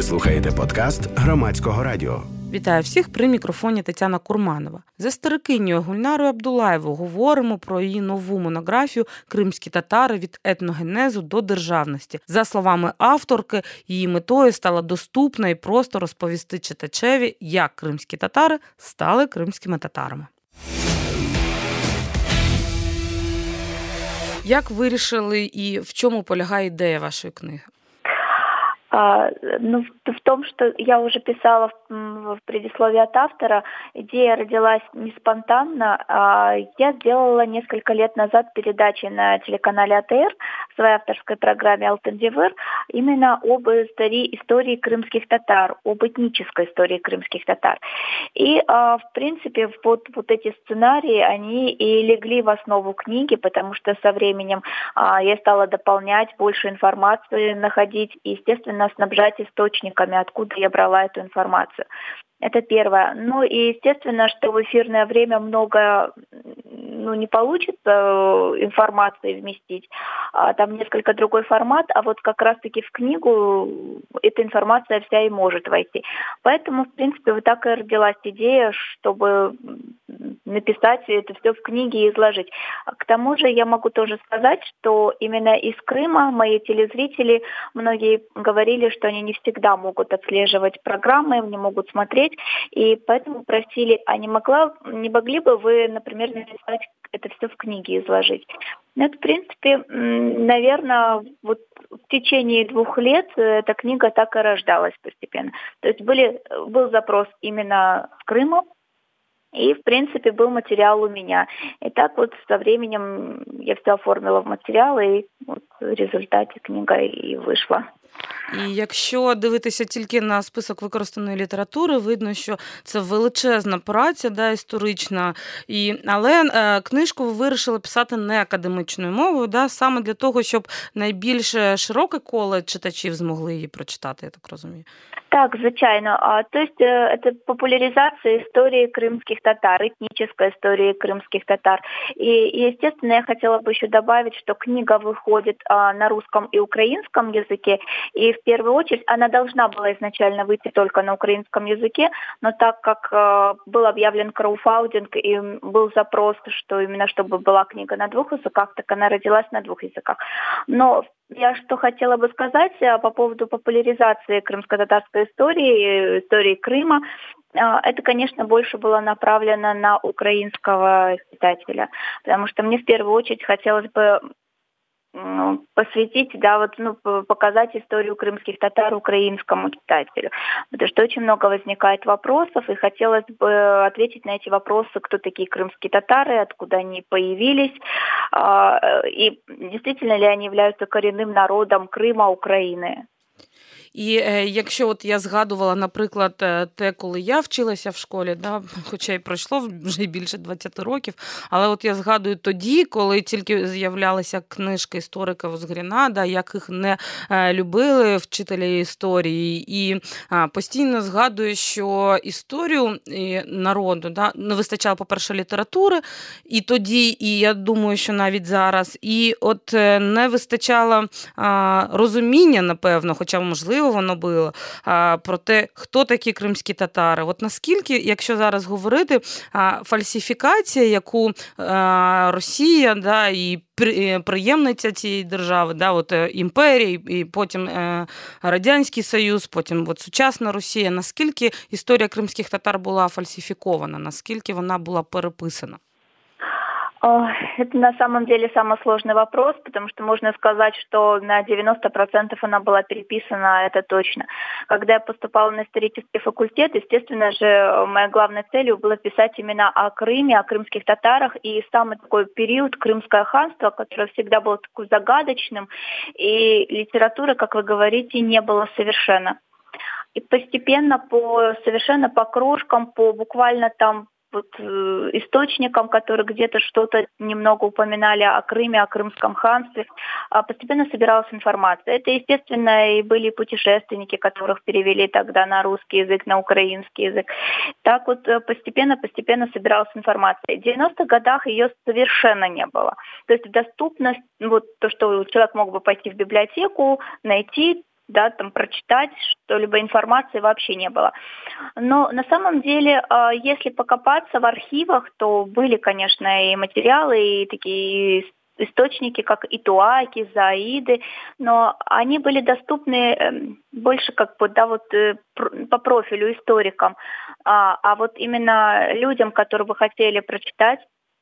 Ви слухаєте подкаст Громадського радіо. Вітаю всіх, при мікрофоні Тетяна Курманова. З історикинею Гульнарою Абдулаєвою говоримо про її нову монографію «Кримські татари. Від етногенезу до державності». За словами авторки, її метою стало доступно і просто розповісти читачеві, як кримські татари стали кримськими татарами. Як вирішили і в чому полягає ідея вашої книги? В том, что я уже писала в предисловии от автора, идея родилась не спонтанно. Я сделала несколько лет назад передачи на телеканале АТР в своей авторской программе «Алтын Девыр» именно об истории крымских татар, об этнической истории крымских татар. И, в принципе, вот эти сценарии, они и легли в основу книги, потому что со временем я стала дополнять, больше информации находить и, естественно, снабжать источниками, откуда я брала эту информацию. Это первое. Ну и естественно, что в эфирное время много не получится информации вместить. Там несколько другой формат, а вот как раз-таки в книгу эта информация вся и может войти. Поэтому, в принципе, вот так и родилась идея, чтобы написать это все в книге и изложить. К тому же я могу тоже сказать, что именно из Крыма мои телезрители, многие говорили, что они не всегда могут отслеживать программы, не могут смотреть, и поэтому просили, а не могли бы вы, например, написать это все в книге, изложить. Ну, это, в принципе, наверное, вот в течение 2 лет эта книга так и рождалась постепенно. То есть был запрос именно с Крыма, и, в принципе, был материал у меня. И так вот со временем я все оформила в материал, и вот в результате книга и вийшла. І якщо дивитися тільки на список використаної літератури, видно, що це величезна праця, історична. Але книжку ви вирішили писати не академічною мовою, саме для того, щоб найбільш широке коло читачів змогли її прочитати, я так розумію. Так, звичайно. То есть это популяризация истории крымских татар, этнической истории крымских татар. И, естественно, я хотела бы еще добавить, что книга выходит на русском и украинском языке. И в первую очередь она должна была изначально выйти только на украинском языке, но так как был объявлен краудфандинг и был запрос, что именно чтобы была книга на 2 языках, так она родилась на 2 языках. Но я что хотела бы сказать по поводу популяризации крымско-татарской истории Крыма. Это, конечно, больше было направлено на украинского читателя, потому что мне в первую очередь хотелось бы посвятить, показать историю крымских татар украинскому читателю. Потому что очень много возникает вопросов, и хотелось бы ответить на эти вопросы, кто такие крымские татары, откуда они появились, и действительно ли они являются коренным народом Крыма, Украины. І якщо я згадувала, наприклад, те, коли я вчилася в школі, хоча й пройшло вже більше 20 років, але я згадую тоді, коли тільки з'являлися книжки історика Возгріна, як їх не любили вчителі історії. І постійно згадую, що історію народу не вистачало, по-перше, літератури, і тоді, і я думаю, що навіть зараз, і не вистачало розуміння, напевно, хоча, можливо, воно було, про те, хто такі кримські татари. Наскільки, якщо зараз говорити, фальсифікація, яку Росія і приємниця цієї держави, імперії, і потім Радянський Союз, потім сучасна Росія, наскільки історія кримських татар була фальсифікована, наскільки вона була переписана? Это на самом деле самый сложный вопрос, потому что можно сказать, что на 90% она была переписана, это точно. Когда я поступала на исторический факультет, естественно же, моей главной целью было писать именно о Крыме, о крымских татарах, и самый такой период Крымское ханство, которое всегда было таким загадочным, и литературы, как вы говорите, не было совершенно. И постепенно, совершенно по крошкам, по буквально источникам, которые где-то что-то немного упоминали о Крыме, о Крымском ханстве, постепенно собиралась информация. Это, естественно, и были путешественники, которых перевели тогда на русский язык, на украинский язык. Так постепенно собиралась информация. В 90-х годах ее совершенно не было. То есть доступность, то, что человек мог бы пойти в библиотеку, найти да, там прочитать что-либо информации вообще не было. Но на самом деле, если покопаться в архивах, то были, конечно, и материалы, и такие источники, как Итуаки, Заиды, но они были доступны больше как бы, да, вот по профилю историкам, а вот именно людям, которые бы хотели прочитать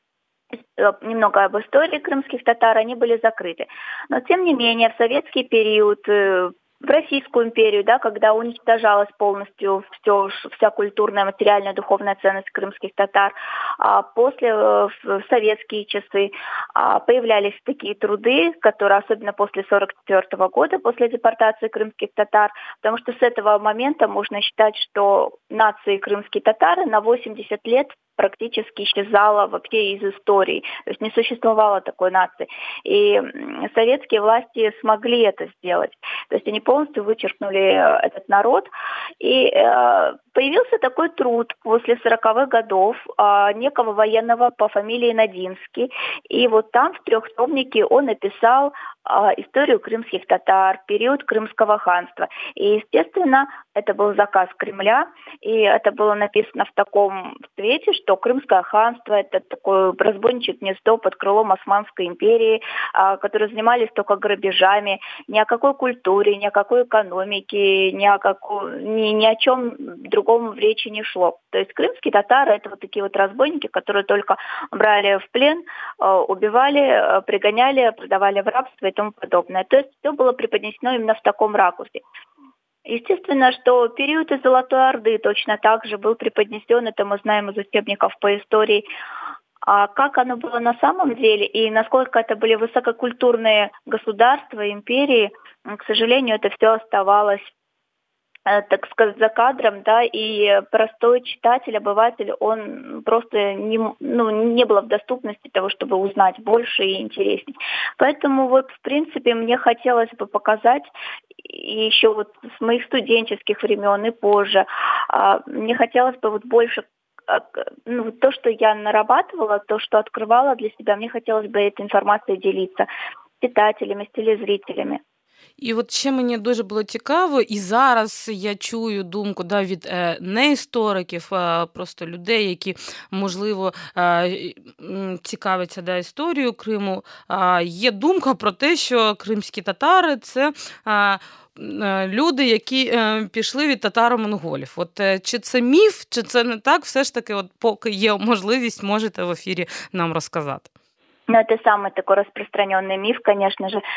немного об истории крымских татар, они были закрыты. Но тем не менее, в советский период, в Российскую империю, да, когда уничтожалась полностью вся культурная, материальная, духовная ценность крымских татар, после, в советские часы, появлялись такие труды, которые, особенно после 1944 года, после депортации крымских татар, потому что с этого момента можно считать, что нации крымские татары на 80 лет практически исчезала вообще из истории. То есть не существовало такой нации. И советские власти смогли это сделать. То есть они полностью вычеркнули этот народ. И появился такой труд после 40-х годов некого военного по фамилии Надинский. И вот там в трехтомнике он написал историю крымских татар, период Крымского ханства. И, естественно, это был заказ Кремля, и это было написано в таком цвете, что Крымское ханство – это такое разбойничье гнездо под крылом Османской империи, которые занимались только грабежами, ни о какой культуре, ни о какой экономике, ни о чем другом в речи не шло. То есть крымские татары – это вот такие вот разбойники, которые только брали в плен, убивали, пригоняли, продавали в рабство и тому подобное. То есть все было преподнесено именно в таком ракурсе. Естественно, что период из Золотой Орды точно так же был преподнесен, это мы знаем из учебников по истории. А как оно было на самом деле и насколько это были высококультурные государства, империи, к сожалению, это все оставалось, так сказать, за кадром, да, и простой читатель, обыватель, он просто не было в доступности того, чтобы узнать больше и интереснее. Поэтому вот, в принципе, мне хотелось бы показать, и еще вот с моих студенческих времен и позже, мне хотелось бы вот больше то, что я нарабатывала, то, что открывала для себя, мне хотелось бы этой информацией делиться з читателями, з телезрителями. І от ще мені дуже було цікаво, і зараз я чую думку від неісториків, просто людей, які, можливо, цікавляться історією Криму. Є думка про те, що кримські татари – це люди, які пішли від татаро-монголів. От чи це міф, чи це не так? Все ж таки, от поки є можливість, можете в ефірі нам розказати. Но это самый такой распространенный миф, конечно же.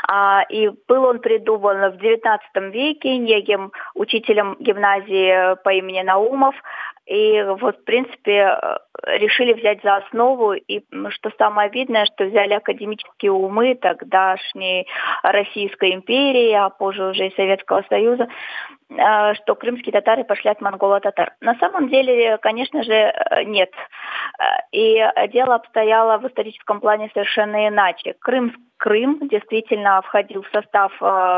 И был он придуман в XIX веке неким учителем гимназии по имени Наумов. И вот, в принципе, решили взять за основу. И что самое обидное, что взяли академические умы тогдашней Российской империи, а позже уже и Советского Союза, что крымские татары пошли от монголо-татар. На самом деле, конечно же, нет. И дело обстояло в историческом плане совершенно иначе. Крым действительно входил в состав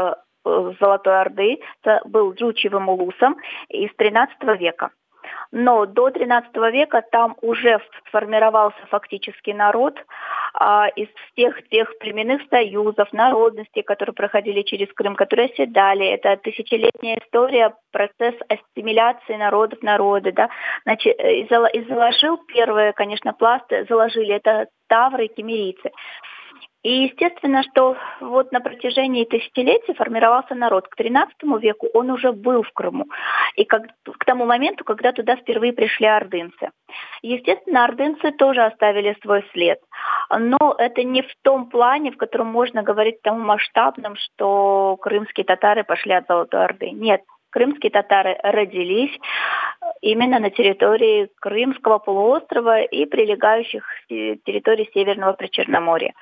Золотой Орды, был джучевым улусом из XIII века. Но до XIII века там уже сформировался фактически народ из всех тех племенных союзов, народностей, которые проходили через Крым, которые оседали. Это тысячелетняя история, процесс ассимиляции народов, народы. Да? Значит, и заложил первые, конечно, пласты, заложили это тавры и кемерийцы. И естественно, что вот на протяжении тысячелетий формировался народ. К XIII веку он уже был в Крыму. И к тому моменту, когда туда впервые пришли ордынцы. Естественно, ордынцы тоже оставили свой след. Но это не в том плане, в котором можно говорить тому масштабном, что крымские татары пошли от Золотой Орды. Нет. Крымские татары родились именно на территории Крымского полуострова и прилегающих территорий Северного Причерноморья.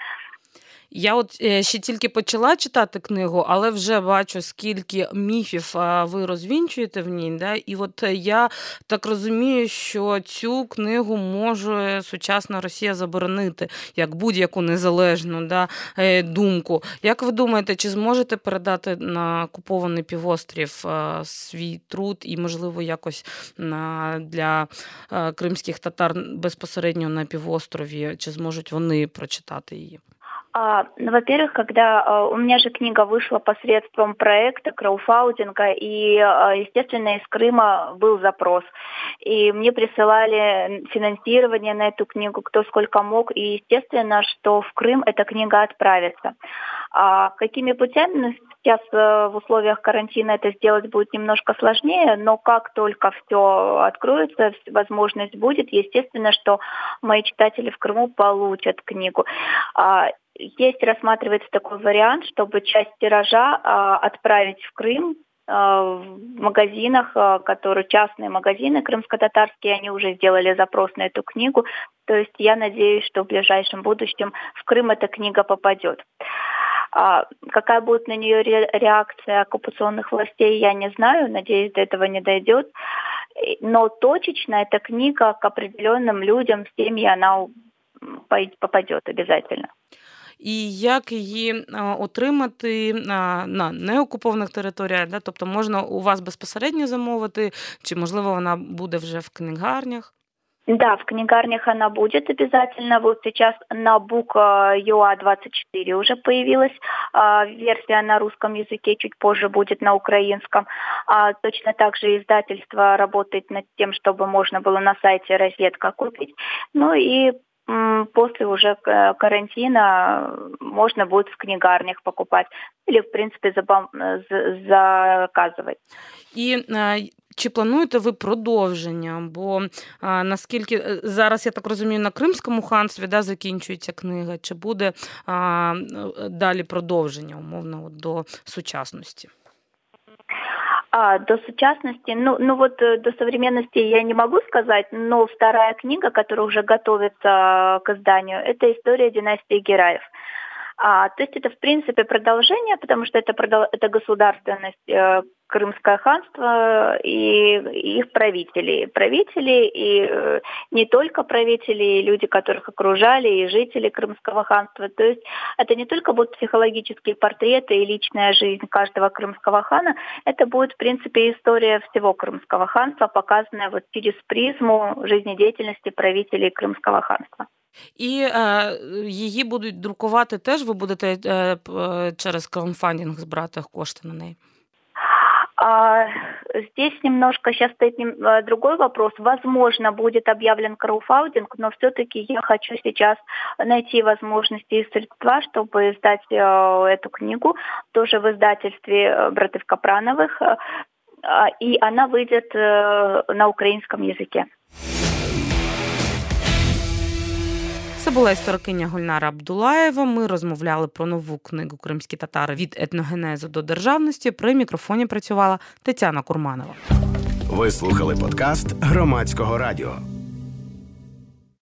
Я от ще тільки почала читати книгу, але вже бачу, скільки міфів ви розвінчуєте в ній. Да? І от я так розумію, що цю книгу може сучасна Росія заборонити, як будь-яку незалежну думку. Як ви думаєте, чи зможете передати на окупований півострів свій труд і, можливо, якось для кримських татар безпосередньо на півострові, чи зможуть вони прочитати її? Во-первых, когда у меня же книга вышла посредством проекта, краудфандинга, и, естественно, из Крыма был запрос. И мне присылали финансирование на эту книгу, кто сколько мог, и, естественно, что в Крым эта книга отправится. Какими путями? Сейчас в условиях карантина это сделать будет немножко сложнее, но как только все откроется, возможность будет, естественно, что мои читатели в Крыму получат книгу. Есть, рассматривается такой вариант, чтобы часть тиража отправить в Крым, в магазинах, которые частные магазины крымско-татарские, они уже сделали запрос на эту книгу. То есть я надеюсь, что в ближайшем будущем в Крым эта книга попадет. Какая будет на нее реакция оккупационных властей, я не знаю. Надеюсь, до этого не дойдет. Но точечно эта книга к определенным людям, семье, она попадет обязательно. І як її отримати на неокупованих територіях? Да? Тобто можна у вас безпосередньо замовити, чи, можливо, вона буде вже в книгарнях? Да, в книгарнях она будет обязательно. Вот сейчас на Book.ua24 уже появилась версия на русском языке, чуть позже будет на украинском. Точно так же издательство работает над тем, чтобы можно было на сайте «Розетка» купить. Ну и после уже карантина можно будет в книгарнях покупать или, в принципе, заказывать. І чи плануєте ви продовження? Бо наскільки зараз, я так розумію, на Кримському ханстві закінчується книга, чи буде далі продовження, умовно, до сучасності? До сучасности, до современности я не могу сказать, но вторая книга, которая уже готовится к изданию, это история династии Гераев. То есть это, в принципе, продолжение, потому что это государственность, Крымское ханство и их правители. Правители и не только правители, и люди, которых окружали, и жители Крымского ханства. То есть это не только будут психологические портреты и личная жизнь каждого крымского хана, это будет, в принципе, история всего Крымского ханства, показанная вот через призму жизнедеятельности правителей Крымского ханства. І її будуть друкувати теж, ви будете через краудфандинг збирати кошти на неї? Здесь немножко сейчас стоит другой вопрос. Возможно, будет объявлен краудфандинг, но все-таки я хочу сейчас найти возможности и средства, чтобы издать эту книгу, тоже в издательстве братьев Капрановых, и она выйдет на украинском языке. Це була історикиня Гульнара Абдулаєва. Ми розмовляли про нову книгу «Кримські татари. Від етногенезу до державності». При мікрофоні працювала Тетяна Курманова. Ви слухали подкаст Громадського радіо.